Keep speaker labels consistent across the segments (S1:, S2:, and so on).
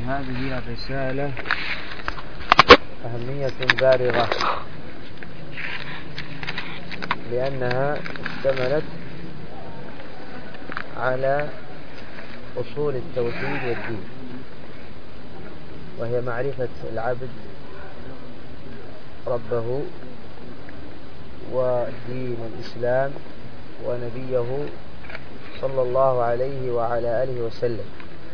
S1: هذه الرسالة أهمية بالغة لأنها اشتملت على أصول التوحيد والدين، وهي معرفة العبد ربه ودين الإسلام ونبيه صلى الله عليه وعلى آله وسلم.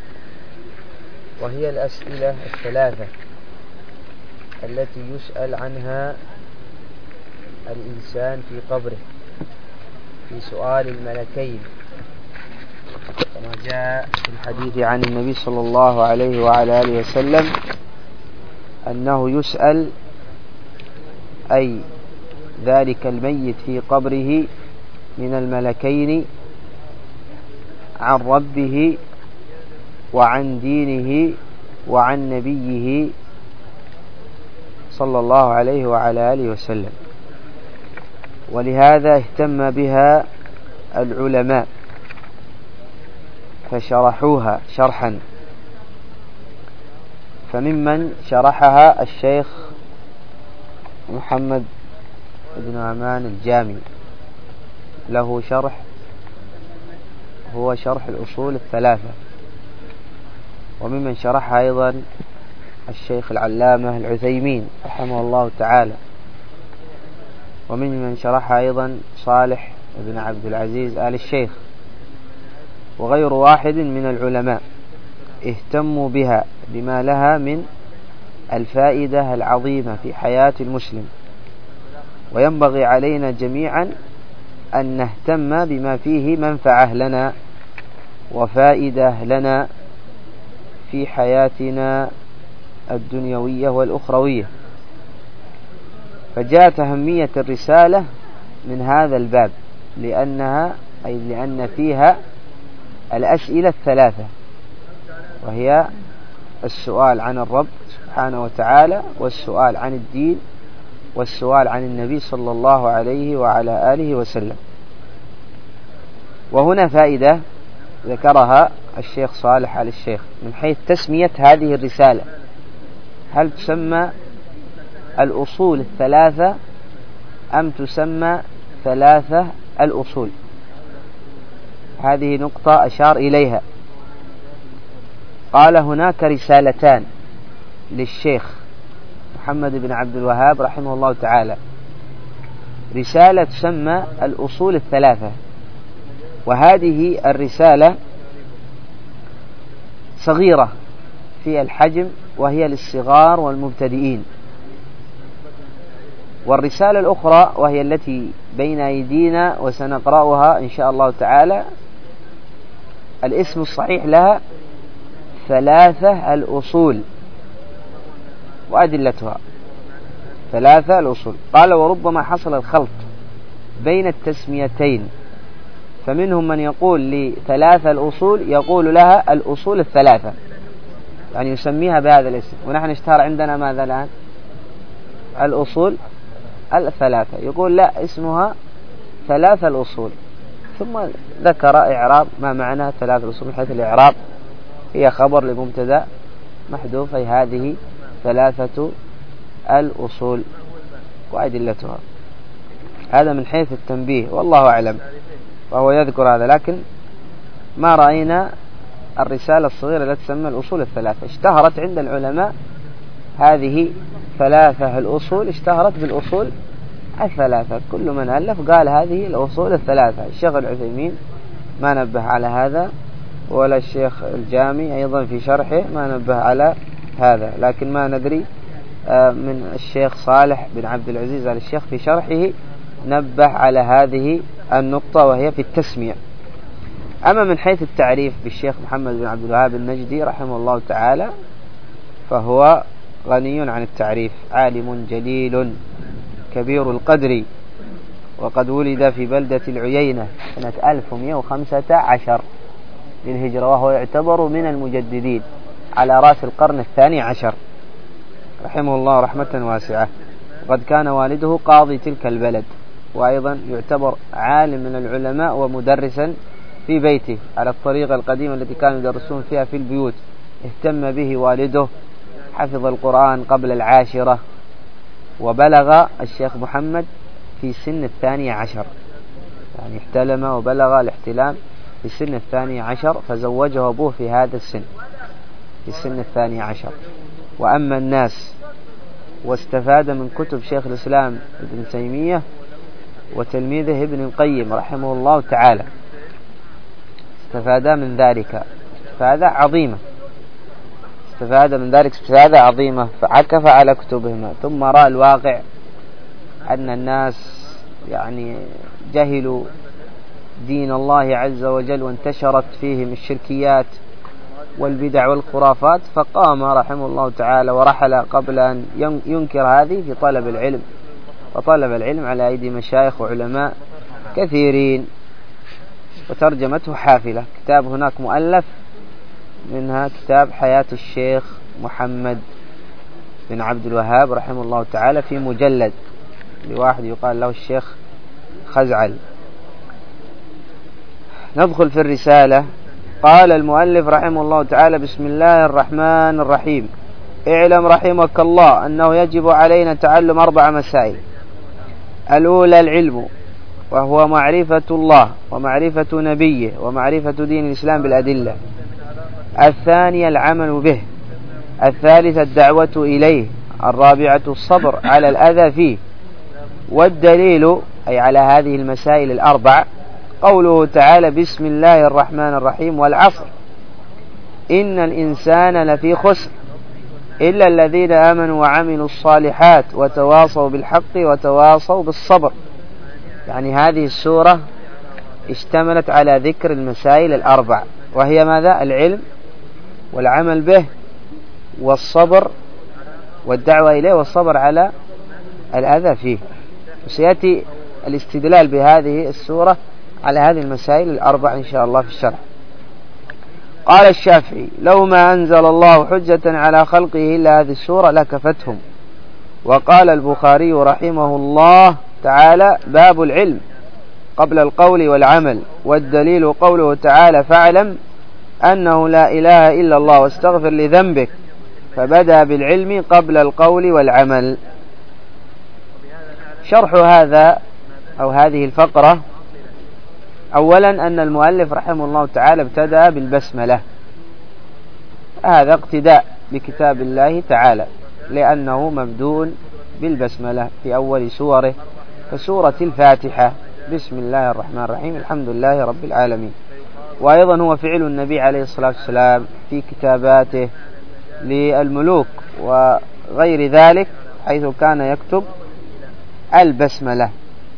S1: وهي الأسئلة الثلاثة التي يسأل عنها الإنسان في قبره في سؤال الملكين، كما جاء في الحديث عن النبي صلى الله عليه وعلى آله وسلم أنه يسأل أي ذلك الميت في قبره من الملكين عن ربه وعن دينه وعن نبيه صلى الله عليه وعلى آله وسلم. ولهذا اهتم بها العلماء فشرحوها شرحا، فممن شرحها الشيخ محمد بن عمان الجامي، له شرح هو شرح الأصول الثلاثة. وممن شرحها أيضا الشيخ العلامة العثيمين رحمه الله تعالى. وممن شرحها أيضا صالح بن عبد العزيز آل الشيخ، وغير واحد من العلماء اهتموا بها بما لها من الفائدة العظيمة في حياة المسلم. وينبغي علينا جميعا أن نهتم بما فيه منفعة لنا وفائدة لنا في حياتنا الدنيوية والأخروية. فجاءت أهمية الرسالة من هذا الباب، لأن فيها الأسئلة الثلاثة، وهي السؤال عن الرب سبحانه وتعالى، والسؤال عن الدين، والسؤال عن النبي صلى الله عليه وعلى آله وسلم. وهنا فائدة ذكرها الشيخ صالح آل الشيخ من حيث تسمية هذه الرسالة، هل تسمى الأصول الثلاثة أم تسمى ثلاثة الأصول؟ هذه نقطة أشار إليها. قال هناك رسالتان للشيخ محمد بن عبد الوهاب رحمه الله تعالى، رسالة تسمى الأصول الثلاثة، وهذه الرسالة صغيرة في الحجم وهي للصغار والمبتدئين. والرسالة الأخرى وهي التي بين أيدينا وسنقرأها إن شاء الله تعالى، الاسم الصحيح لها ثلاثة الأصول وأدلتها. ثلاثة الأصول. قال وربما حصل الخلط بين التسميتين، فمنهم من يقول لثلاثة الأصول يقول لها الأصول الثلاثة، يعني يسميها بهذا الاسم. ونحن اشتهر عندنا ماذا الآن؟ الأصول الثلاثة. يقول لا، اسمها ثلاثة الأصول. ثم ذكر إعراب ما معنى ثلاثة الأصول من حيث الإعراب، هي خبر لمبتدأ محذوف، أي هذه ثلاثة الأصول وأدلتها. هذا من حيث التنبيه والله أعلم، وهو يذكر هذا. لكن ما رأينا الرسالة الصغيرة التي تسمى الأصول الثلاثة. اشتهرت عند العلماء هذه ثلاثة الأصول، اشتهرت بالأصول الثلاثة. كل من ألف قال هذه الأصول الثلاثة. الشيخ العثيمين ما نبه على هذا، ولا الشيخ الجامي أيضا في شرحه ما نبه على هذا. لكن ما ندري من الشيخ صالح بن عبد العزيز آل الشيخ في شرحه نبه على هذه النقطة، وهي في التسمية. أما من حيث التعريف بالشيخ محمد بن عبد الوهاب النجدي رحمه الله تعالى فهو غني عن التعريف، عالم جليل كبير القدر، وقد ولد في بلدة العيينة سنة 1115 للهجرة، وهو يعتبر من المجددين على رأس القرن 12 رحمه الله رحمة واسعة. وقد كان والده قاضي تلك البلد، وأيضا يعتبر عالم من العلماء ومدرسا في بيته على الطريقة القديمة التي كانوا يدرسون فيها في البيوت، اهتم به والده، حفظ القرآن قبل 10، وبلغ الشيخ محمد في سن 12، يعني احتلم وبلغ الاحتلام في سن 12، فزوجه أبوه في هذا السن، في سن 12. وأما الناس واستفاد من كتب شيخ الإسلام ابن تيمية وتلميذه ابن القيم رحمه الله تعالى، استفاد من ذلك استفادة عظيمة، استفاد من ذلك استفادة عظيمة، فعكف على كتبهما. ثم رأى الواقع أن الناس يعني جهلوا دين الله عز وجل، وانتشرت فيهم الشركيات والبدع والخرافات، فقام رحمه الله تعالى ورحل قبل أن ينكر هذه في طلب العلم، وطلب العلم على أيدي مشايخ وعلماء كثيرين، وترجمته حافلة. كتاب هناك مؤلف منها كتاب حياة الشيخ محمد بن عبد الوهاب رحمه الله تعالى في مجلد لواحد يقال له الشيخ خزعل. ندخل في الرسالة. قال المؤلف رحمه الله تعالى: بسم الله الرحمن الرحيم. اعلم رحمك الله أنه يجب علينا تعلم 4 مسائل. الأولى العلم، وهو معرفة الله ومعرفة نبيه ومعرفة دين الإسلام بالأدلة. الثانية العمل به. الثالثة الدعوة إليه. الرابعة الصبر على الأذى فيه. والدليل أي على هذه المسائل ال4 قوله تعالى: بسم الله الرحمن الرحيم والعصر إن الإنسان لفي خسر إلا الذين آمنوا وعملوا الصالحات وتواصوا بالحق وتواصوا بالصبر. يعني هذه السورة اشتملت على ذكر المسائل ال4، وهي ماذا؟ العلم والعمل به والصبر والدعوة إليه والصبر على الأذى فيه. وسيأتي الاستدلال بهذه السورة على هذه المسائل ال4 إن شاء الله في الشرح. قال الشافعي: لو ما أنزل الله حجة على خلقه إلا هذه السورة لكفتهم. وقال البخاري رحمه الله تعالى: باب العلم قبل القول والعمل، والدليل قوله تعالى: فاعلم أنه لا إله إلا الله واستغفر لذنبك، فبدأ بالعلم قبل القول والعمل. شرح هذا أو هذه الفقرة: أولا أن المؤلف رحمه الله تعالى ابتدأ بالبسملة، هذا اقتداء بكتاب الله تعالى، لأنه مبدوء بالبسملة في أول سوره، كسورة الفاتحة: بسم الله الرحمن الرحيم الحمد لله رب العالمين. وأيضا هو فعل النبي عليه الصلاة والسلام في كتاباته للملوك وغير ذلك، حيث كان يكتب البسملة.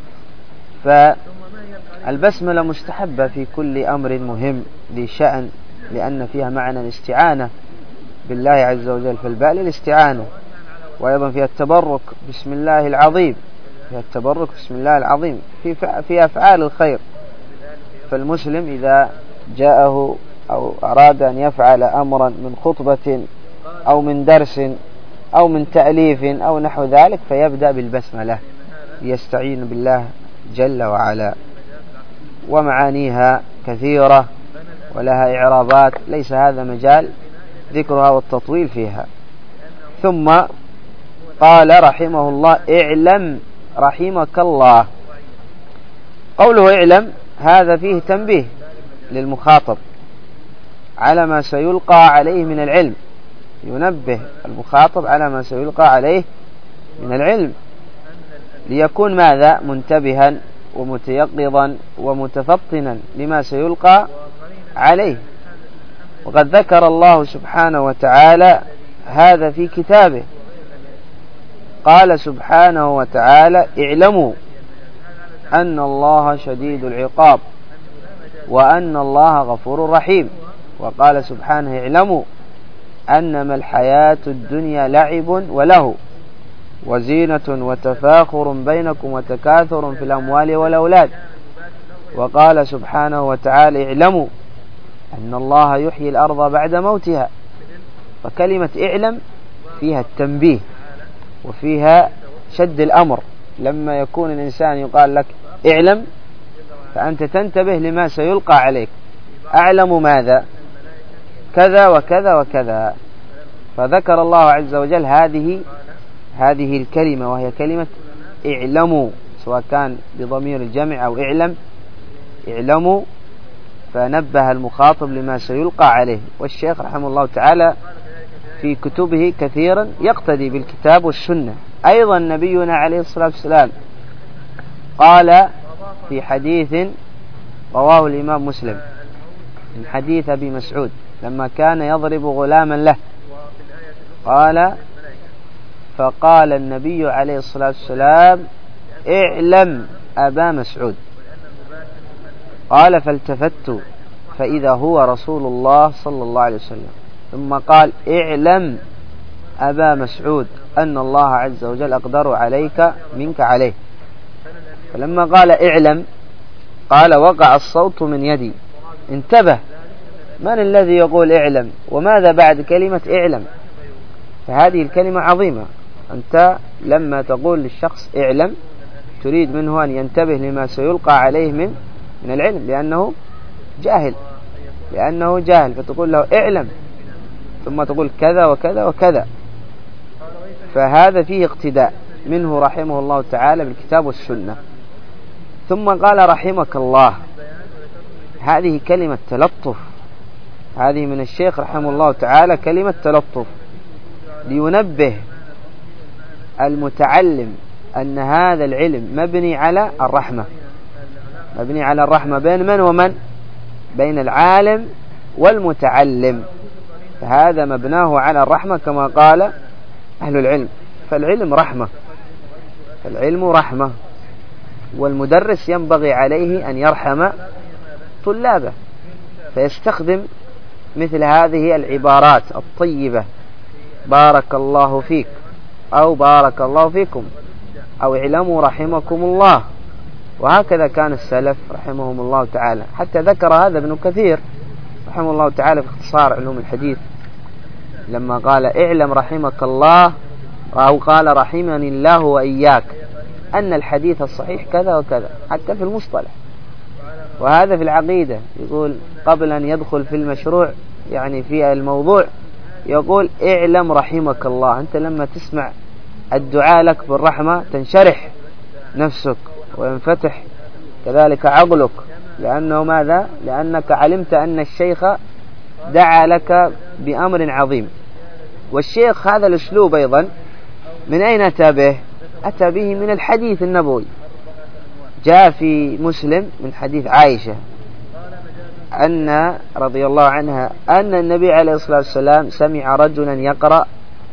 S1: فالبسملة مستحبة في كل أمر مهم ذي شأن، لأن فيها معنى الاستعانة بالله عز وجل، فالباء للاستعانة. وأيضا فيها التبرك بسم الله العظيم، فيها التبرك بسم الله العظيم في أفعال الخير. فالمسلم إذا جاءه أو أراد أن يفعل أمرا من خطبة أو من درس أو من تأليف أو نحو ذلك، فيبدأ بالبسملة ليستعين بالله جل وعلا. ومعانيها كثيرة ولها إعرابات، ليس هذا مجال ذكرها والتطويل فيها. ثم قال رحمه الله: اعلم رحمك الله. قوله اعلم هذا فيه تنبيه للمخاطب على ما سيلقى عليه من العلم، ينبه المخاطب على ما سيلقى عليه من العلم، ليكون ماذا؟ منتبها ومتيقظا ومتفطنا لما سيلقى عليه. وقد ذكر الله سبحانه وتعالى هذا في كتابه، قال سبحانه وتعالى: اعلموا أن الله شديد العقاب وأن الله غفور رحيم. وقال سبحانه: اعلموا أنما الحياة الدنيا لعب وله وزينة وتفاخر بينكم وتكاثر في الأموال والأولاد. وقال سبحانه وتعالى: اعلموا أن الله يحيي الأرض بعد موتها. فكلمة اعلم فيها التنبيه وفيها شد الأمر. لما يكون الإنسان يقال لك اعلم، فأنت تنتبه لما سيلقى عليك. أعلم ماذا؟ كذا وكذا وكذا. فذكر الله عز وجل هذه الكلمة، وهي كلمة اعلموا، سواء كان بضمير الجمع أو اعلموا، فنبه المخاطب لما سيلقى عليه. والشيخ رحمه الله تعالى في كتبه كثيرا يقتدي بالكتاب والسنة. أيضا نبينا عليه الصلاة والسلام قال في حديث رواه الإمام مسلم من حديث أبي مسعود لما كان يضرب غلاما له، فقال النبي عليه الصلاة والسلام اعلم أبا مسعود. قال فالتفت فإذا هو رسول الله صلى الله عليه وسلم، ثم قال اعلم أبا مسعود أن الله عز وجل أقدر عليك منك عليه. فلما قال اعلم قال وقع الصوت من يدي. انتبه، من الذي يقول اعلم؟ وماذا بعد كلمة اعلم؟ فهذه الكلمة عظيمة. أنت لما تقول للشخص اعلم تريد منه أن ينتبه لما سيلقى عليه من العلم، لأنه جاهل، فتقول له اعلم، ثم تقول كذا وكذا وكذا. فهذا فيه اقتداء منه رحمه الله تعالى بالكتاب والسنة. ثم قال رحمك الله، هذه كلمة تلطف، هذه من الشيخ رحمه الله تعالى كلمة تلطف، لينبه المتعلم أن هذا العلم مبني على الرحمة بين من ومن؟ بين العالم والمتعلم، فهذا مبناه على الرحمة كما قال أهل العلم. فالعلم رحمة، والمدرس ينبغي عليه أن يرحم طلابه، فيستخدم مثل هذه العبارات الطيبة، بارك الله فيك، أو بارك الله فيكم، أو اعلموا رحمكم الله. وهكذا كان السلف رحمهم الله تعالى. حتى ذكر هذا ابن كثير رحمه الله تعالى في اختصار علوم الحديث لما قال اعلم رحمك الله، أو قال رحمني الله وإياك، أن الحديث الصحيح كذا وكذا، حتى في المصطلح. وهذا في العقيدة يقول قبل أن يدخل في المشروع، يعني في الموضوع، يقول اعلم رحمك الله. أنت لما تسمع الدعاء لك بالرحمة تنشرح نفسك وينفتح كذلك عقلك، لأنه ماذا؟ لأنك علمت أن الشيخ دعا لك بأمر عظيم. والشيخ هذا الأسلوب أيضا من أين أتى به؟ أتى به من الحديث النبوي. جاء في مسلم من حديث عائشة أن رضي الله عنها أن النبي عليه الصلاة والسلام سمع رجلا يقرأ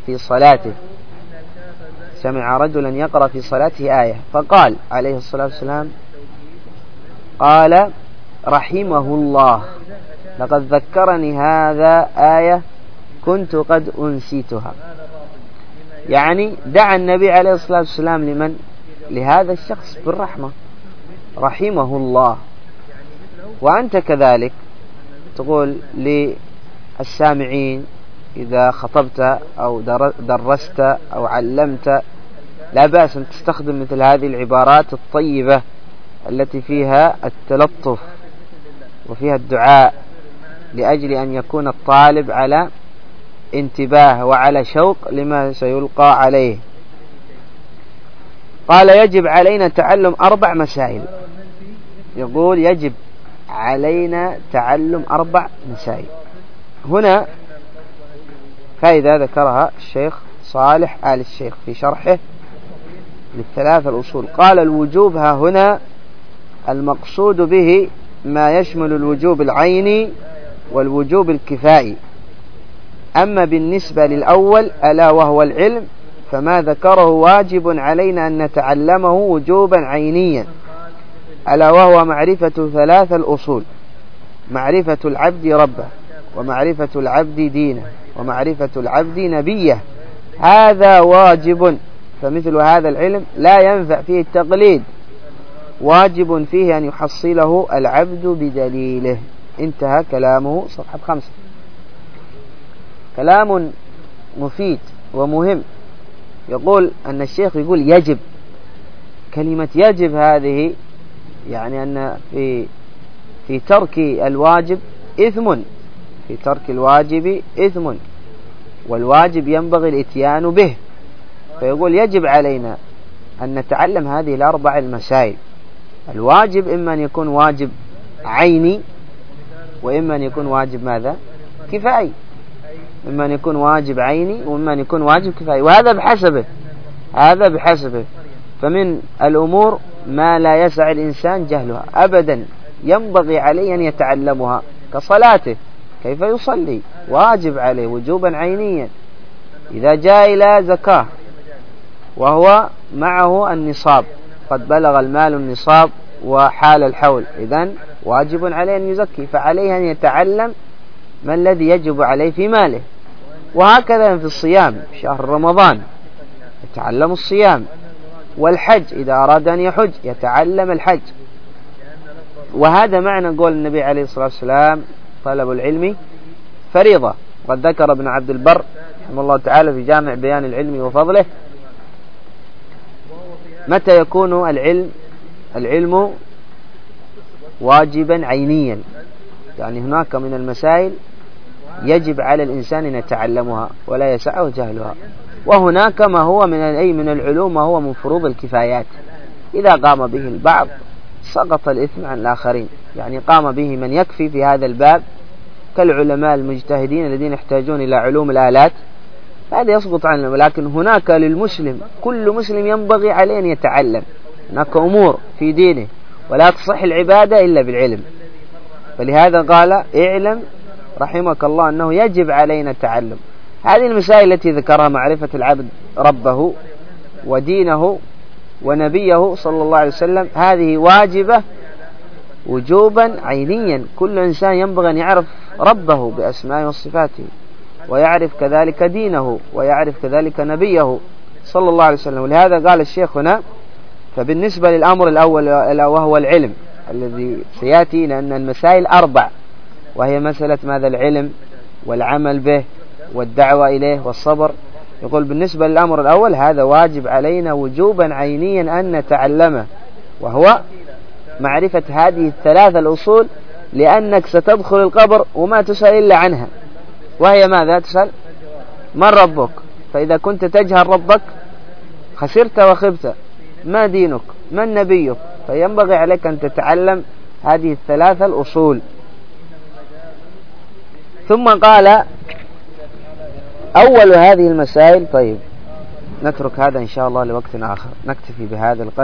S1: في صلاته آية، فقال عليه الصلاة والسلام قال رحمه الله لقد ذكرني هذا آية كنت قد أنسيتها. يعني دعا النبي عليه الصلاة والسلام لمن؟ لهذا الشخص بالرحمة، رحمه الله. وأنت كذلك تقول للسامعين إذا خطبت أو درست أو علمت، لا بأس أن تستخدم مثل هذه العبارات الطيبة التي فيها التلطف وفيها الدعاء، لأجل أن يكون الطالب على انتباه وعلى شوق لما سيلقى عليه. قال يجب علينا تعلم 4 مسائل. يقول يجب علينا تعلم 4 مسائل. هنا فإذا ذكرها الشيخ صالح آل الشيخ في شرحه لل3 الأصول. قال الوجوب ها هنا المقصود به ما يشمل الوجوب العيني والوجوب الكفائي. أما بالنسبة للأول ألا وهو العلم فما ذكره واجب علينا أن نتعلمه وجوبا عينيا، ألا وهو معرفة 3 الأصول: معرفة العبد ربه، ومعرفة العبد دينه، ومعرفة العبد نبيه. هذا واجب، فمثل هذا العلم لا ينفع فيه التقليد، واجب فيه أن يحصله العبد بدليله. انتهى كلامه، صفحة 5. كلام مفيد ومهم. يقول أن الشيخ يقول يجب. كلمة يجب هذه يعني أن في ترك الواجب إثم، في ترك الواجب إثم، والواجب ينبغي الإتيان به. فيقول يجب علينا أن نتعلم هذه الأربع المسائل. الواجب إما أن يكون واجب عيني، وإما أن يكون واجب ماذا؟ كفائي. إما أن يكون واجب عيني، وإما أن يكون واجب كفائي، وهذا بحسبه، هذا بحسبه. فمن الأمور ما لا يسع الإنسان جهلها أبدا، ينبغي عليه أن يتعلمها، كصلاته، كيف يصلي، واجب عليه وجوبا عينيا. إذا جاء إلى زكاة وهو معه النصاب، قد بلغ المال النصاب وحال الحول، إذن واجب عليه أن يزكي، فعليه أن يتعلم ما الذي يجب عليه في ماله. وهكذا في الصيام، شهر رمضان يتعلم الصيام، والحج إذا أراد أن يحج يتعلم الحج. وهذا معنى قول النبي عليه الصلاة والسلام: طلب العلم فريضة. قد ذكر ابن عبد البر رحمه الله تعالى في جامع بيان العلم وفضله متى يكون العلم واجبا عينيا، يعني هناك من المسائل يجب على الإنسان أن يتعلمها ولا يسعه جهلها، وهناك ما هو من العلوم ما هو من فروض الكفايات، إذا قام به البعض سقط الإثم عن الآخرين، يعني قام به من يكفي في هذا الباب كالعلماء المجتهدين الذين يحتاجون إلى علوم الآلات، هذا يسقط عنهم. ولكن هناك للمسلم، كل مسلم ينبغي عليه أن يتعلم، هناك أمور في دينه ولا تصح العبادة إلا بالعلم. فلهذا قال: اعلم رحمك الله أنه يجب علينا التعلم. هذه المسائل التي ذكرها، معرفة العبد ربه ودينه ونبيه صلى الله عليه وسلم، هذه واجبة وجوبا عينيا. كل إنسان ينبغي أن يعرف ربه بأسمائه وصفاته، ويعرف كذلك دينه، ويعرف كذلك نبيه صلى الله عليه وسلم. ولهذا قال الشيخ هنا: فبالنسبة للأمر الأول وهو العلم الذي سيأتي، لأن المسائل 4، وهي مسألة ماذا؟ العلم والعمل به والدعوة إليه والصبر. يقول بالنسبة للأمر الأول هذا واجب علينا وجوبا عينيا أن نتعلمه، وهو معرفة هذه 3 الأصول، لأنك ستدخل القبر وما تسأل إلا عنها، وهي ماذا؟ تسأل من ربك، فإذا كنت تجهل ربك خسرت وخبت. ما دينك؟ من نبيك؟ فينبغي عليك أن تتعلم هذه 3 الأصول. ثم قال: أول هذه المسائل. طيب نترك هذا إن شاء الله لوقت آخر، نكتفي بهذا القدر.